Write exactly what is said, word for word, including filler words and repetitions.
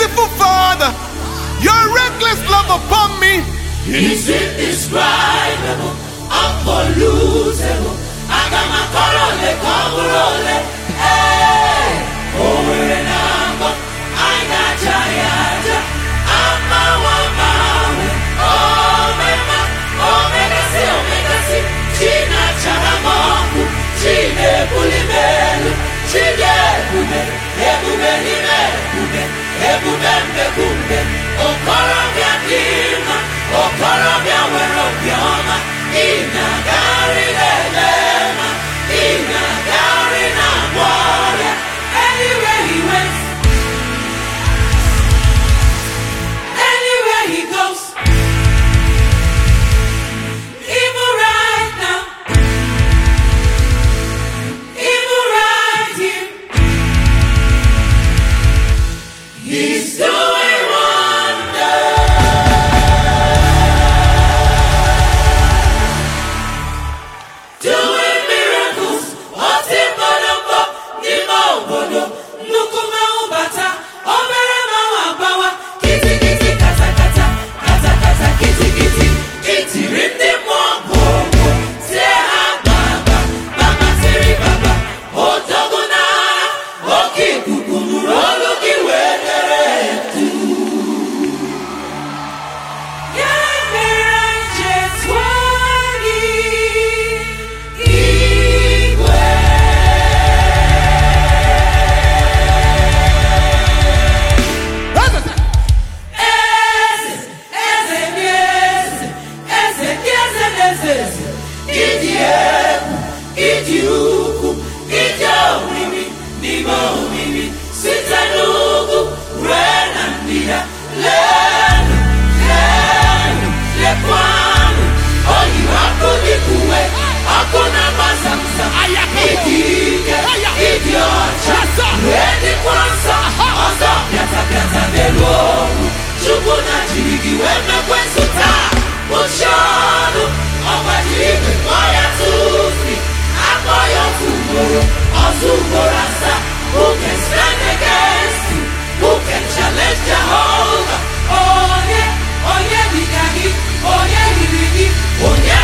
Merciful Father, your reckless love upon me is indescribable, unpollutable. Agamakorole, komurole, eh, owere namba, aina chayata, amawamawe, omema, omegasi, omegasi, china charamongu, chine bulimelu, chine bube, ebube nime bube, ebube mbekumbe, okorobia dima, okorobia werobioma, ina gari lelema, ina gari na warrior, anywhere he went, anywhere he goes, even right now, even right here, he's doing wonders. Doing miracles, what's in Bonobo, Nimo Bono, Nukuma Ubata, Omere Mawabawa, Kitty Kitty Kata Kata, Kata Kata Kitty Kitty, Kitty Rindi Mwambo, Seha Baba, Baba Seri Baba, Otogona, Oki Kukunu, Roluki Wedere, Yamira Jetwani. Who can stand against you? Who can challenge Jehovah? Oh yeah, oh yeah, we got it. Oh yeah, we did it. Oh yeah.